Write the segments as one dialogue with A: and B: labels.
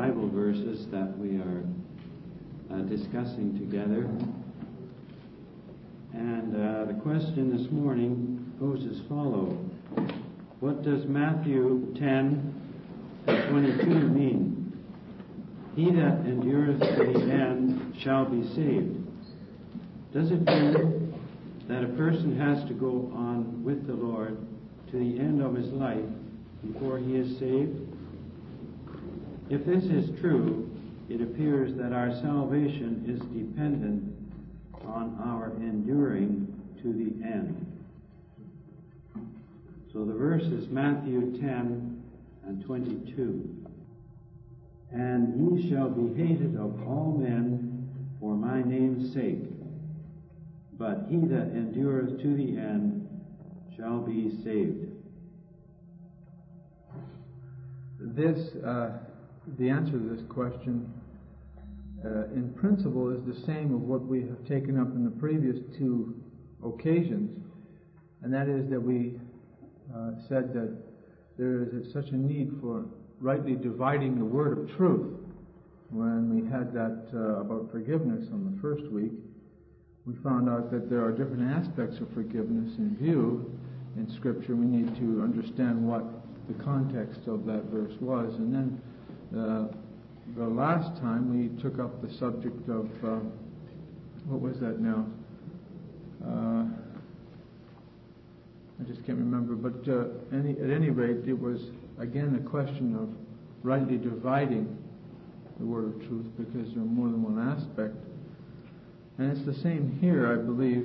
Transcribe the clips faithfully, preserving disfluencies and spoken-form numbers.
A: Bible verses that we are uh, discussing together. And uh, the question this morning goes as follows. What does Matthew ten and twenty-two mean? He that endureth to the end shall be saved. Does it mean that a person has to go on with the Lord to the end of his life before he is saved? If this is true, it appears that our salvation is dependent on our enduring to the end. So the verse is Matthew ten and twenty-two. And ye shall be hated of all men for my name's sake, but he that endureth to the end shall be saved.
B: This, uh, the answer to this question, uh, in principle, is the same of what we have taken up in the previous two occasions, and that is that we uh, said that there is such a need for rightly dividing the word of truth. When we had that uh, about forgiveness on the first week, we found out that there are different aspects of forgiveness in view in Scripture. We need to understand what the context of that verse was. And then uh, the last time we took up the subject of, uh, what was that now? Uh, I just can't remember. But uh, any, at any rate, it was, again, a question of rightly dividing the word of truth, because there are more than one aspect. And it's the same here, I believe,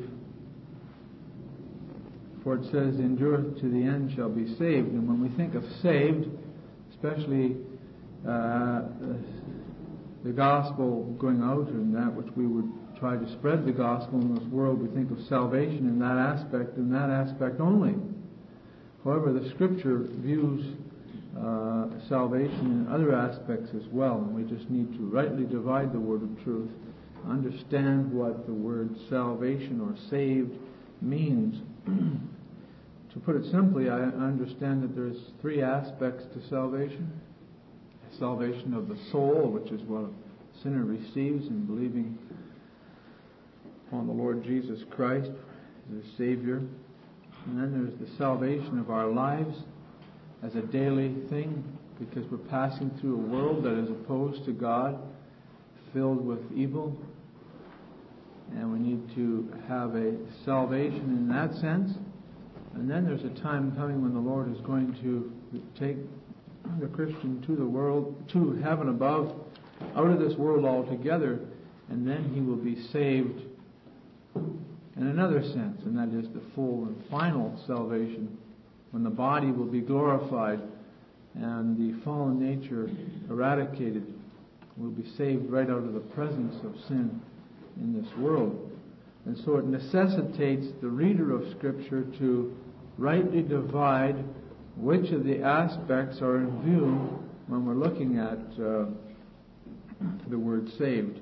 B: for it says, endureth to the end shall be saved. And when we think of saved, especially uh, the gospel going out and that which we would try to spread the gospel in this world, we think of salvation in that aspect, in that aspect only. However, the Scripture views uh, salvation in other aspects as well, and we just need to rightly divide the word of truth, understand what the word salvation or saved means. To put it simply, I understand that there's three aspects to salvation. Salvation of the soul, which is what a sinner receives in believing on the Lord Jesus Christ as a Savior. And then there's the salvation of our lives as a daily thing, because we're passing through a world that is opposed to God, filled with evil, and we need to have a salvation in that sense. And then there's a time coming when the Lord is going to take the Christian to the world, to heaven above, out of this world altogether, and then he will be saved in another sense, and that is the full and final salvation, when the body will be glorified and the fallen nature eradicated. We'll be saved right out of the presence of sin in this world. And so it necessitates the reader of Scripture to rightly divide which of the aspects are in view when we're looking at uh, the word saved.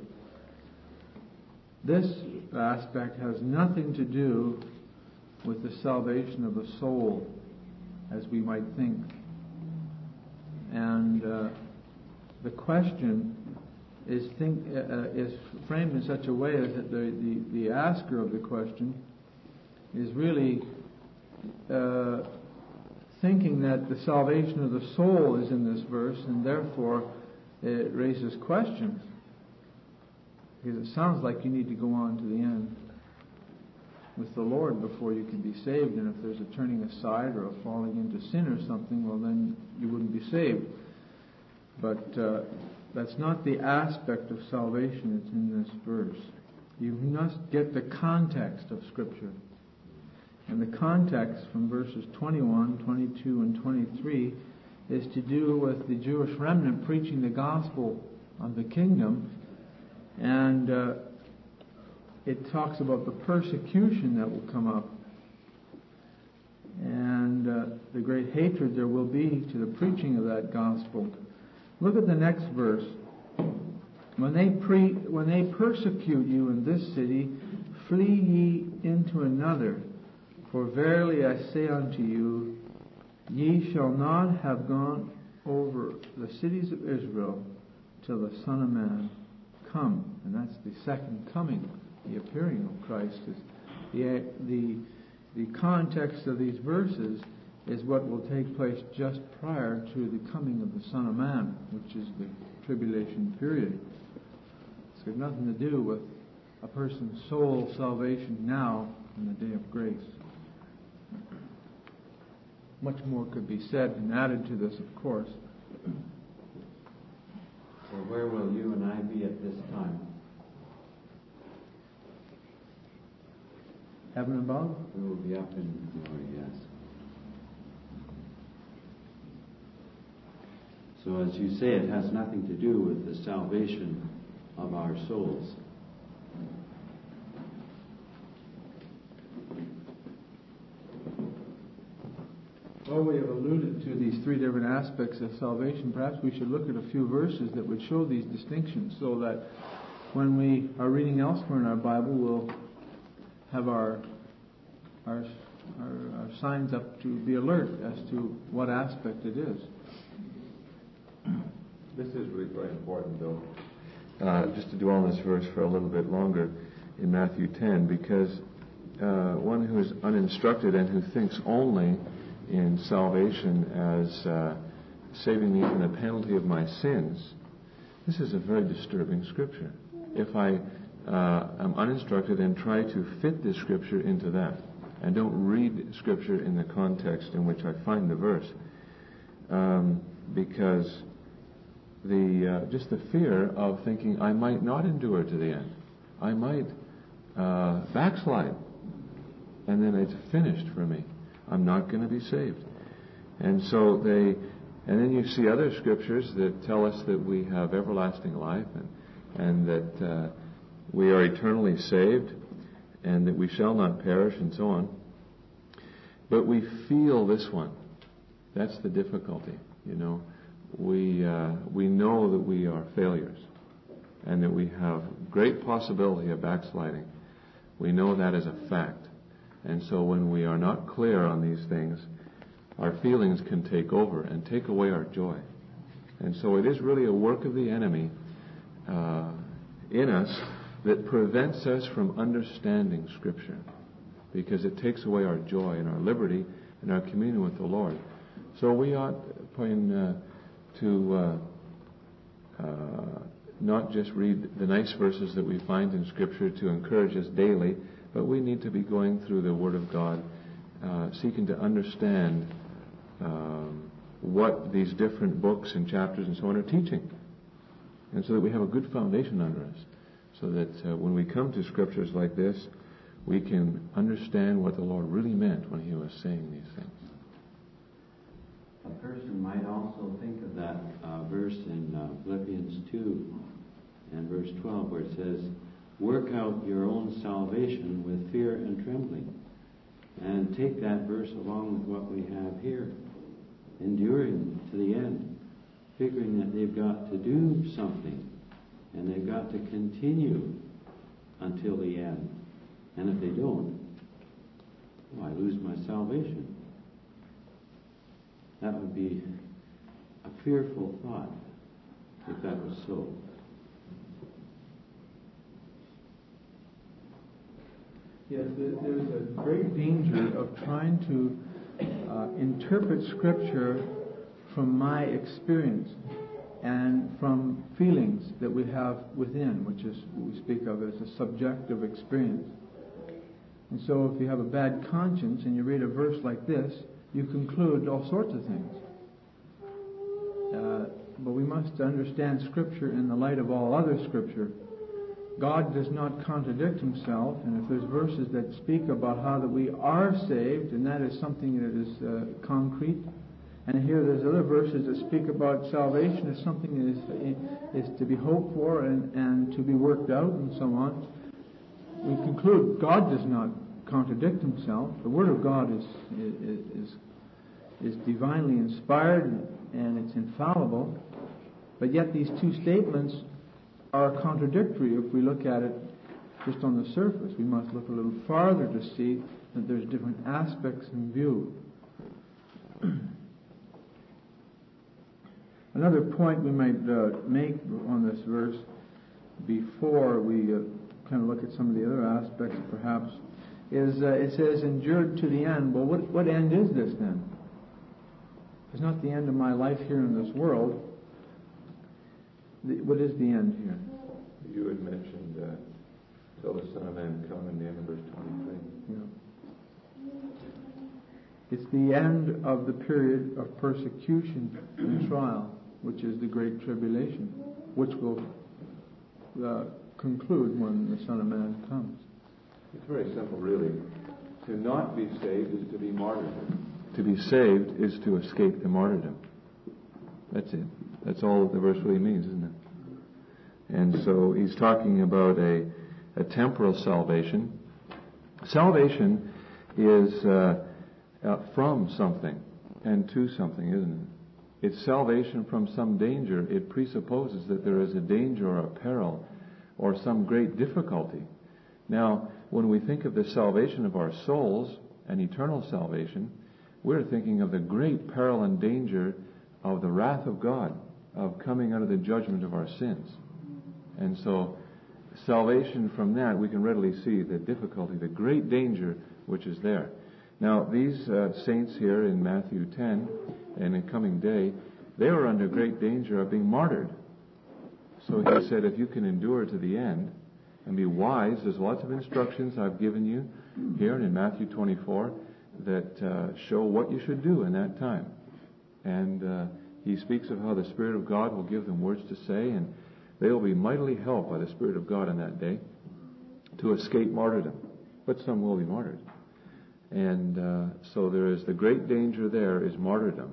B: This aspect has nothing to do with the salvation of the soul, as we might think. And uh, the question is think uh, is framed in such a way that the, the, the asker of the question is really uh, thinking that the salvation of the soul is in this verse, and therefore it raises questions, because it sounds like you need to go on to the end with the Lord before you can be saved, and if there's a turning aside or a falling into sin or something, well, then you wouldn't be saved. But uh, that's not the aspect of salvation that's in this verse. You must get the context of Scripture. And the context from verses twenty-one, twenty-two, and twenty-three is to do with the Jewish remnant preaching the gospel of the kingdom. And uh, it talks about the persecution that will come up, and uh, the great hatred there will be to the preaching of that gospel. Look at the next verse. When they pre- when they persecute you in this city, flee ye into another. For verily I say unto you, ye shall not have gone over the cities of Israel till the Son of Man come. And that's the second coming, the appearing of Christ. Is the, the, the context of these verses is what will take place just prior to the coming of the Son of Man, which is the tribulation period. It's got nothing to do with a person's soul salvation now in the day of grace. Much more could be said and added to this, of course.
A: So where will you and I be at this time?
B: Heaven above?
A: We will be up in glory, yes. So as you say, it has nothing to do with the salvation of our souls.
B: Well, we have alluded to these three different aspects of salvation. Perhaps we should look at a few verses that would show these distinctions, so that when we are reading elsewhere in our Bible, we'll have our our, our, our signs up to be alert as to what aspect it is.
C: This is really very important, Bill. Uh, just to dwell on this verse for a little bit longer in Matthew ten, because uh, one who is uninstructed and who thinks only in salvation as uh, saving me from the penalty of my sins, this is a very disturbing scripture. If I uh, am uninstructed and try to fit this scripture into that, and don't read scripture in the context in which I find the verse, um, because the uh, just the fear of thinking I might not endure to the end, I might uh, backslide, and then it's finished for me. I'm not going to be saved. And so they, and then you see other scriptures that tell us that we have everlasting life, and, and that uh, we are eternally saved, and that we shall not perish, and so on. But we feel this one. That's the difficulty, you know. We uh, we know that we are failures, and that we have great possibility of backsliding. We know that as a fact. And so when we are not clear on these things, our feelings can take over and take away our joy. And so it is really a work of the enemy uh, in us that prevents us from understanding Scripture, because it takes away our joy and our liberty and our communion with the Lord. So we ought uh, to uh, uh, not just read the nice verses that we find in Scripture to encourage us daily, but we need to be going through the Word of God, uh, seeking to understand um, what these different books and chapters and so on are teaching, and so that we have a good foundation under us, so that uh, when we come to scriptures like this, we can understand what the Lord really meant when He was saying these things.
A: A person might also think of that uh, verse in uh, Philippians two and verse twelve, where it says, work out your own salvation with fear and trembling. And take that verse along with what we have here. Enduring to the end. Figuring that they've got to do something. And they've got to continue until the end. And if they don't, well, I lose my salvation. That would be a fearful thought if that was so.
B: Yes, there's a great danger of trying to uh, interpret Scripture from my experience and from feelings that we have within, which is what we speak of as a subjective experience. And so if you have a bad conscience and you read a verse like this, you conclude all sorts of things. Uh, but we must understand Scripture in the light of all other Scripture. God does not contradict Himself, and if there's verses that speak about how that we are saved, and that is something that is uh, concrete, and here there's other verses that speak about salvation as something that is, is to be hoped for and, and to be worked out and so on, we conclude God does not contradict Himself. The Word of God is is is, is divinely inspired and it's infallible, but yet these two statements are contradictory if we look at it just on the surface. We must look a little farther to see that there's different aspects in view. Another point we might uh, make on this verse before we uh, kind of look at some of the other aspects perhaps is uh, it says endured to the end. Well, what, what end is this then? It's not the end of my life here in this world. The, what is the end here?
C: You had mentioned uh, till the Son of Man come in the end of verse twenty-three.
B: Yeah. It's the end of the period of persecution and trial, which is the Great Tribulation, which will uh, conclude when the Son of Man comes.
C: It's very simple, really. To not be saved is to be martyred. To be saved is to escape the martyrdom. That's it. That's all the verse really means, isn't it? And so he's talking about a, a temporal salvation. Salvation is uh, uh, from something and to something, isn't it? It's salvation from some danger. It presupposes that there is a danger or a peril or some great difficulty. Now, when we think of the salvation of our souls and eternal salvation, we're thinking of the great peril and danger of the wrath of God, of coming under the judgment of our sins. And so, salvation from that, we can readily see the difficulty, the great danger which is there. Now, these uh, saints here in Matthew ten, and in coming day, they were under great danger of being martyred. So he said, if you can endure to the end and be wise, there's lots of instructions I've given you here in Matthew twenty-four that uh, show what you should do in that time. And uh, he speaks of how the Spirit of God will give them words to say, and they will be mightily helped by the Spirit of God in that day to escape martyrdom. But some will be martyred. And uh, so there is the great danger there is martyrdom.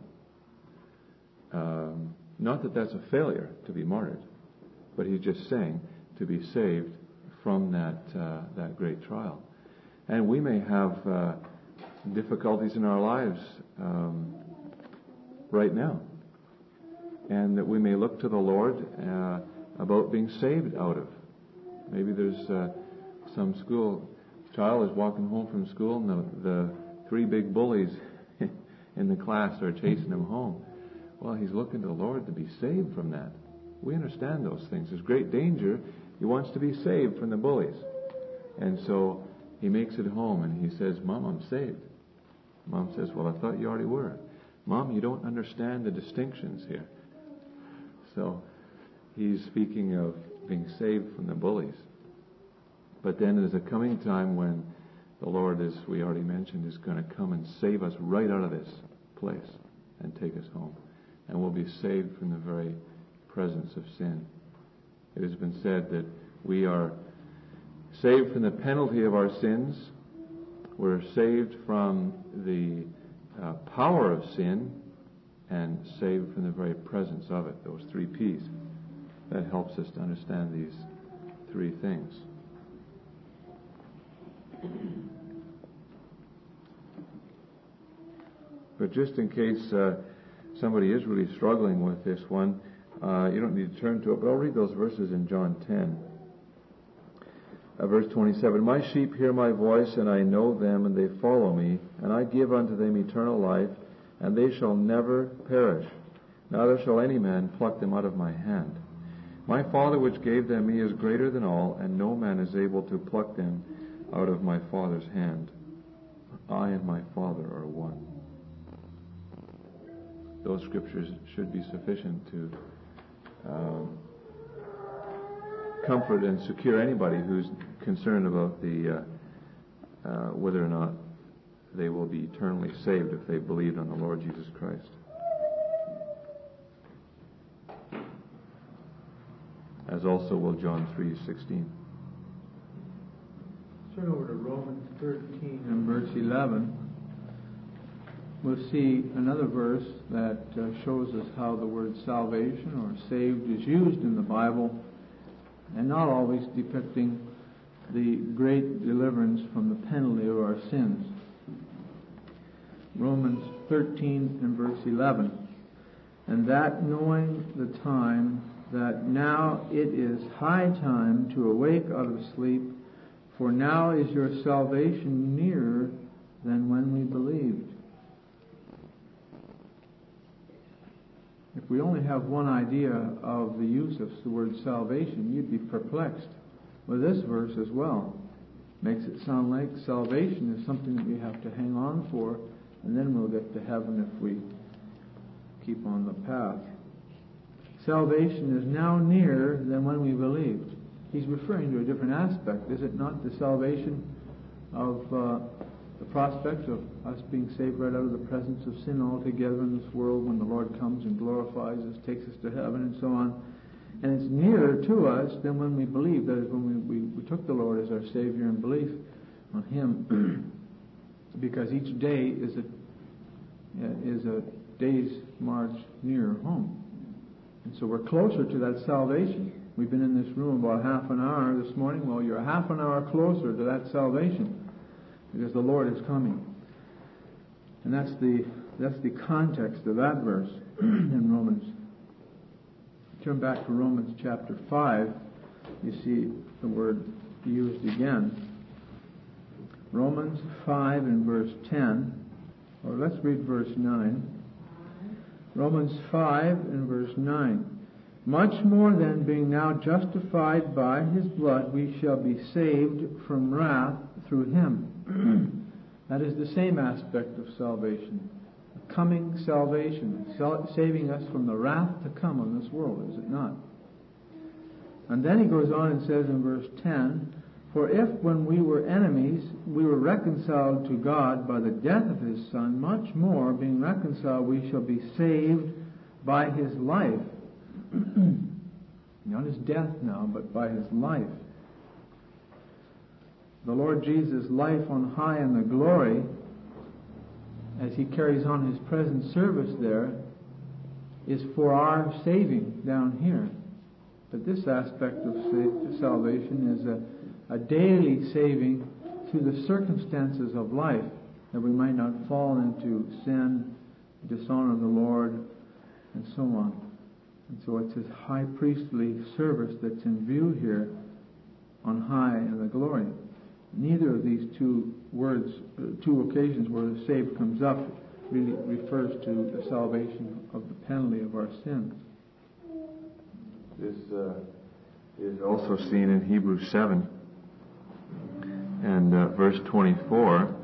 C: Um, not that that's a failure to be martyred, but he's just saying to be saved from that uh, that great trial. And we may have uh, difficulties in our lives um, right now, and that we may look to the Lord uh, about being saved out of. Maybe there's uh, some school child is walking home from school, and the, the three big bullies in the class are chasing him home. Well, he's looking to the Lord to be saved from that. We understand those things. There's great danger. He wants to be saved from the bullies. And so he makes it home and he says, Mom, I'm saved. Mom says, well, I thought you already were. Mom, you don't understand the distinctions here. So he's speaking of being saved from the bullies. But then there's a coming time when the Lord, as we already mentioned, is going to come and save us right out of this place and take us home. And we'll be saved from the very presence of sin. It has been said that we are saved from the penalty of our sins. We're saved from the uh, power of sin and saved from the very presence of it. Those three P's. That helps us to understand these three things. But just in case uh, somebody is really struggling with this one, uh, you don't need to turn to it, but I'll read those verses in John ten. Uh, verse twenty-seven, My sheep hear my voice, and I know them, and they follow me, and I give unto them eternal life, and they shall never perish, neither shall any man pluck them out of my hand. My Father which gave them me is greater than all, and no man is able to pluck them out of my Father's hand. I and my Father are one. Those scriptures should be sufficient to um, comfort and secure anybody who's concerned about the uh, uh, whether or not they will be eternally saved if they believed on the Lord Jesus Christ. As also will John three sixteen.
B: Turn over to Romans thirteen and verse eleven. We'll see another verse that uh, shows us how the word salvation or saved is used in the Bible, and not always depicting the great deliverance from the penalty of our sins. Romans thirteen and verse eleven. And that knowing the time, that now it is high time to awake out of sleep, for now is your salvation nearer than when we believed. If we only have one idea of the use of the word salvation, you'd be perplexed. With this verse as well, makes it sound like salvation is something that we have to hang on for, and then we'll get to heaven if we keep on the path. Salvation is now nearer than when we believed. He's referring to a different aspect, is it not? The salvation of uh, the prospect of us being saved right out of the presence of sin altogether in this world when the Lord comes and glorifies us, takes us to heaven and so on. And it's nearer to us than when we believed. That is, when we, we, we took the Lord as our Savior in belief on Him. Because each day is a, is a day's march nearer home. And so we're closer to that salvation. We've been in this room about half an hour this morning. Well, you're half an hour closer to that salvation because the Lord is coming. And that's the that's the context of that verse in Romans. Turn back to Romans chapter five. You see the word used again. Romans five and verse ten. Or let's read verse nine. Romans five and verse nine. Much more than being now justified by His blood, we shall be saved from wrath through Him. That is the same aspect of salvation. A coming salvation, saving us from the wrath to come on this world, is it not? And then he goes on and says in verse ten, for if when we were enemies, we were reconciled to God by the death of His Son, much more, being reconciled, we shall be saved by His life. Not His death now, but by His life. The Lord Jesus' life on high in the glory, as He carries on His present service there, is for our saving down here. But this aspect of sa- salvation is a, a daily saving through the circumstances of life, that we might not fall into sin, dishonor the Lord, and so on. And so it's His high priestly service that's in view here on high in the glory. Neither of these two words, uh, two occasions where the saved comes up, really refers to the salvation of the penalty of our sins.
C: This uh, is also seen in Hebrews seven and uh, verse twenty-four.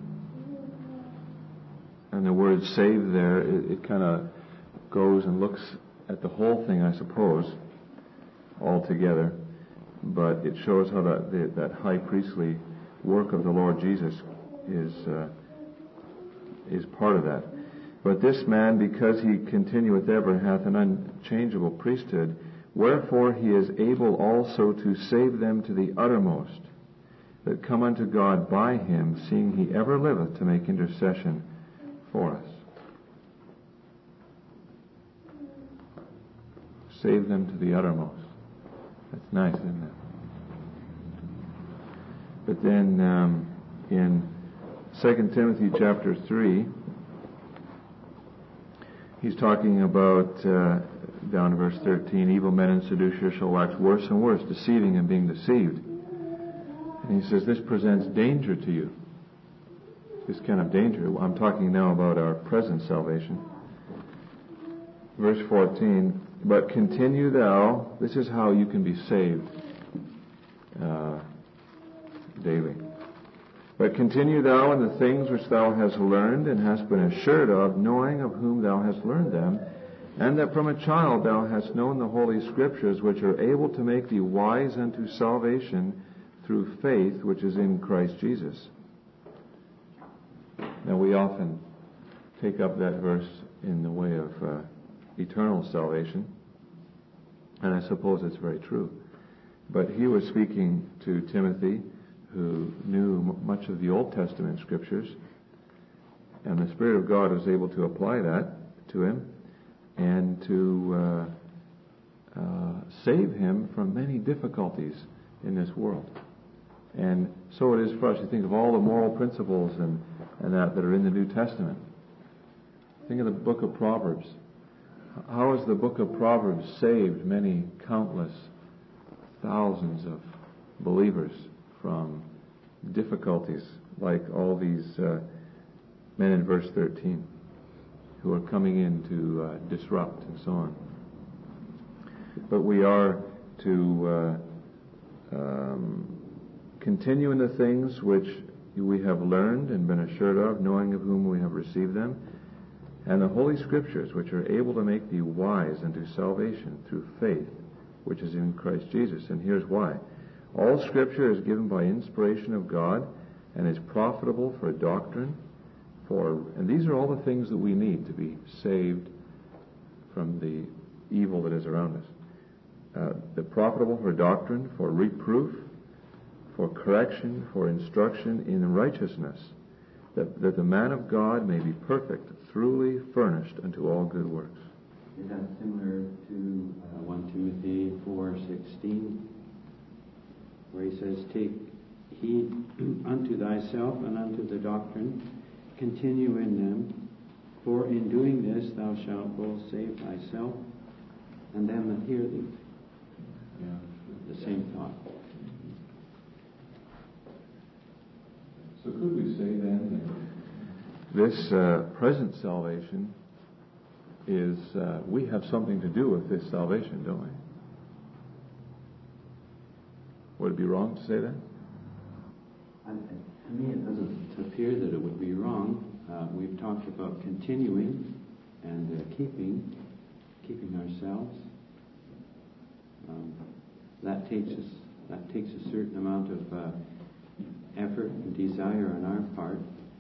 C: And the word saved there, it, it kind of goes and looks at the whole thing, I suppose, altogether. But it shows how that the, that high priestly work of the Lord Jesus is uh, is part of that. But this man, because he continueth ever, hath an unchangeable priesthood, wherefore he is able also to save them to the uttermost, that come unto God by him, seeing he ever liveth to make intercession for us. Save them to the uttermost. That's nice, isn't it? But then um, in Second Timothy chapter three, he's talking about, uh, down to verse thirteen, evil men and seducers shall wax worse and worse, deceiving and being deceived. And he says this presents danger to you. This kind of danger. I'm talking now about our present salvation. Verse fourteen, but continue thou, this is how you can be saved uh, daily. But continue thou in the things which thou hast learned and hast been assured of, knowing of whom thou hast learned them, and that from a child thou hast known the Holy Scriptures, which are able to make thee wise unto salvation through faith which is in Christ Jesus. Now we often take up that verse in the way of uh, eternal salvation, and I suppose it's very true. But he was speaking to Timothy, who knew m- much of the Old Testament Scriptures, and the Spirit of God was able to apply that to him and to uh, uh, save him from many difficulties in this world. And so it is for us to think of all the moral principles and, and that that are in the New Testament. Think of the book of Proverbs. How has the book of Proverbs saved many countless thousands of believers from difficulties like all these uh, men in verse thirteen who are coming in to uh, disrupt and so on. But we are to uh, um, continue in the things which we have learned and been assured of, knowing of whom we have received them, and the Holy Scriptures, which are able to make thee wise unto salvation through faith, which is in Christ Jesus. And here's why. All Scripture is given by inspiration of God and is profitable for doctrine, for, and these are all the things that we need to be saved from the evil that is around us. Uh, the profitable for doctrine, for reproof, for correction, for instruction in righteousness, that, that the man of God may be perfect, truly furnished unto all good works.
A: Is that similar to uh, First Timothy four sixteen, where he says, take heed unto thyself and unto the doctrine, continue in them, for in doing this thou shalt both save thyself and them that hear thee. Yeah. The same thought.
C: So could we say then that this uh, present salvation is, uh, we have something to do with this salvation, don't we? Would it be wrong to say that?
A: I, to me, it doesn't appear that it would be wrong. Uh, we've talked about continuing and uh, keeping, keeping ourselves. Um, that takes us. That takes a certain amount of uh, effort and desire on our part.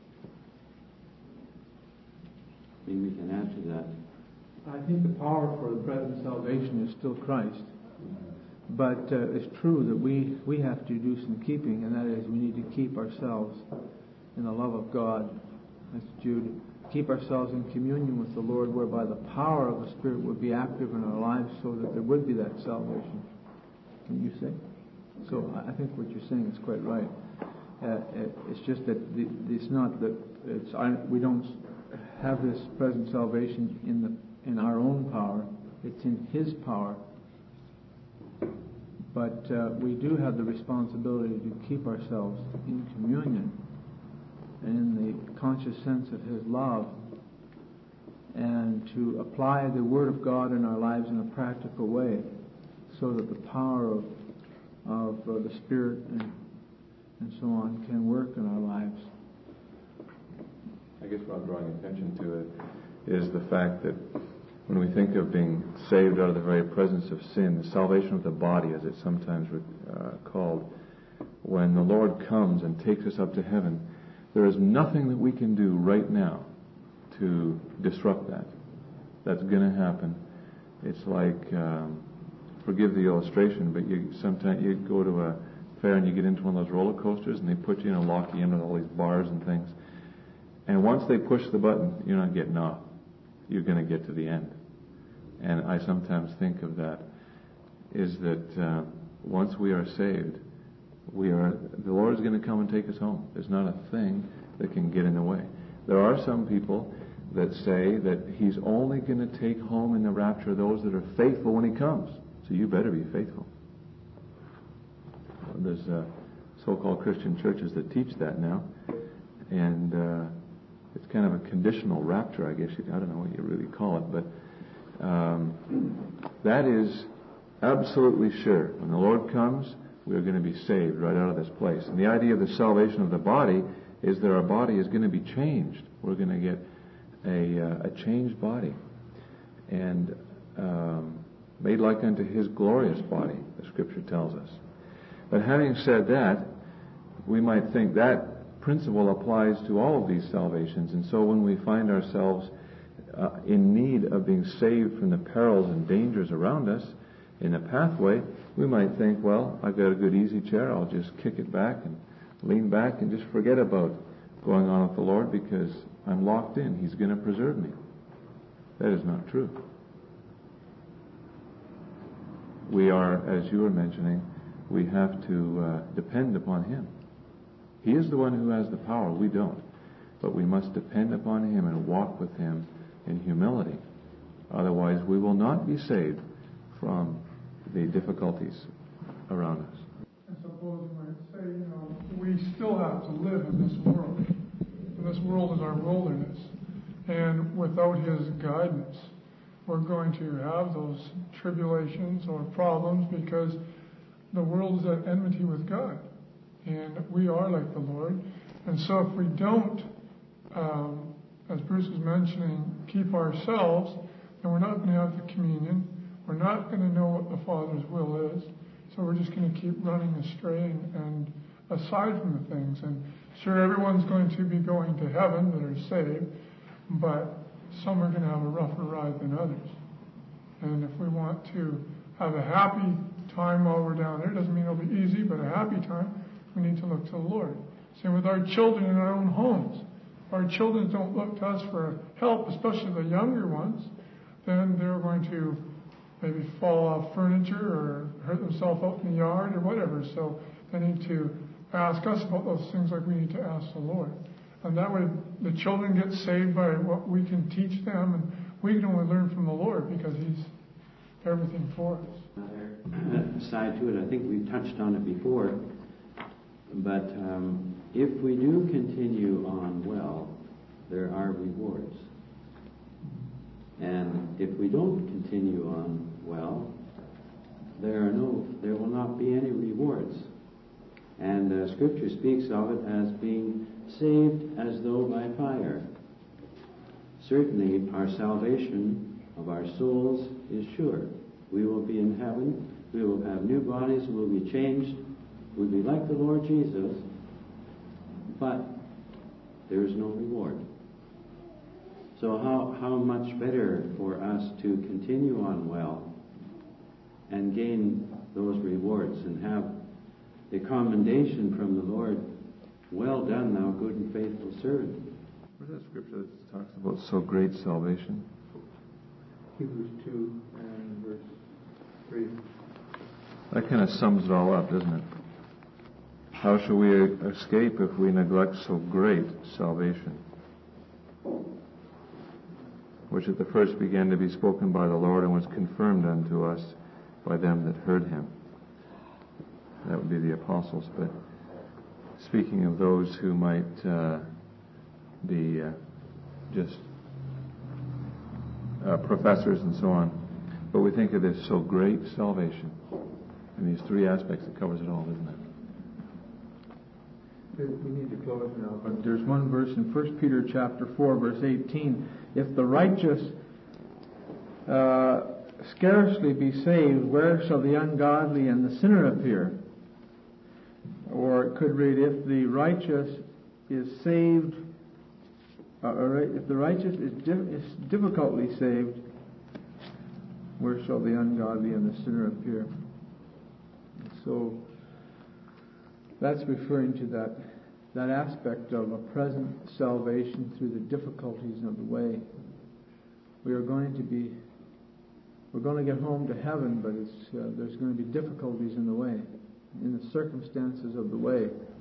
A: I mean, we can add to that.
B: I think the power for the present salvation is still Christ. But uh, it's true that we, we have to do some keeping, and that is we need to keep ourselves in the love of God. That's Jude. Keep ourselves in communion with the Lord, whereby the power of the Spirit would be active in our lives so that there would be that salvation. Can you say? So I think what you're saying is quite right. Uh, it's just that the, it's not that it's I, we don't have this present salvation in the in our own power. It's in His power. But uh, we do have the responsibility to keep ourselves in communion and in the conscious sense of His love, and to apply the Word of God in our lives in a practical way, so that the power of of uh, the Spirit and and so on can work in our lives.
C: I guess what I'm drawing attention to it is the fact that when we think of being saved out of the very presence of sin, the salvation of the body, as it's sometimes uh, called, when the Lord comes and takes us up to heaven, there is nothing that we can do right now to disrupt that. That's going to happen. It's like, um, forgive the illustration, but you sometimes you go to a fair and you get into one of those roller coasters and they put you in and lock you in with all these bars and things. And once they push the button, you're not getting off. You're going to get to the end. And I sometimes think of that is that uh, once we are saved, we are the Lord is going to come and take us home. There's not a thing that can get in the way. There are some people that say that He's only going to take home in the rapture those that are faithful when He comes. So you better be faithful. There's uh, so-called Christian churches that teach that now, and uh, it's kind of a conditional rapture, I guess. You, I don't know what you really call it, but um, that is absolutely sure. When the Lord comes, we are going to be saved right out of this place. And the idea of the salvation of the body is that our body is going to be changed. We're going to get a, uh, a changed body, and um, made like unto His glorious body, the Scripture tells us. But having said that, we might think that principle applies to all of these salvations. And so when we find ourselves uh, in need of being saved from the perils and dangers around us in a pathway, we might think, well, I've got a good easy chair. I'll just kick it back and lean back and just forget about going on with the Lord because I'm locked in. He's going to preserve me. That is not true. We are, as you were mentioning, we have to uh, depend upon Him. He is the one who has the power. We don't. But we must depend upon Him and walk with Him in humility. Otherwise, we will not be saved from the difficulties around us.
D: I suppose you might say, you know, we still have to live in this world. And this world is our wilderness. And without His guidance, we're going to have those tribulations or problems because the world is at enmity with God. And we are like the Lord. And so if we don't, um, as Bruce was mentioning, keep ourselves, then we're not going to have the communion. We're not going to know what the Father's will is. So we're just going to keep running astray and, and aside from the things. And sure, everyone's going to be going to heaven that are saved, but some are going to have a rougher ride than others. And if we want to have a happy time while we're down there, it doesn't mean it'll be easy, but a happy time, we need to look to the Lord. Same with our children in our own homes. If our children don't look to us for help, especially the younger ones, then they're going to maybe fall off furniture or hurt themselves out in the yard or whatever. So they need to ask us about those things like we need to ask the Lord. And that way the children get saved by what we can teach them, and we can only learn from the Lord because He's everything for us.
A: Another side to it, I think we've touched on it before, but um, if we do continue on well, there are rewards. And if we don't continue on well, there are no, there will not be any rewards. And uh, Scripture speaks of it as being saved as though by fire. Certainly, our salvation of our souls is sure. We will be in heaven. We will have new bodies. We'll be changed. We'll be like the Lord Jesus. But there is no reward. So how, how much better for us to continue on well and gain those rewards and have the commendation from the Lord, well done, thou good and faithful servant.
C: Where's that scripture that talks about so great salvation?
B: Hebrews two and verse three.
C: That kind of sums it all up, doesn't it? How shall we escape if we neglect so great salvation, which at the first began to be spoken by the Lord and was confirmed unto us by them that heard Him? That would be the apostles. But speaking of those who might uh, be uh, just uh, professors and so on, but we think of this so great salvation. And these three aspects, it covers it all, doesn't it?
B: We need to close now, but there's one verse in First Peter chapter four, verse eighteen. If the righteous uh, scarcely be saved, where shall the ungodly and the sinner appear? Or it could read, if the righteous is saved, uh, or if the righteous is, di- is difficultly saved, where shall the ungodly and the sinner appear? So that's referring to that that aspect of a present salvation through the difficulties of the way. We are going to be, we're going to get home to heaven, but it's, uh, there's going to be difficulties in the way, in the circumstances of the way.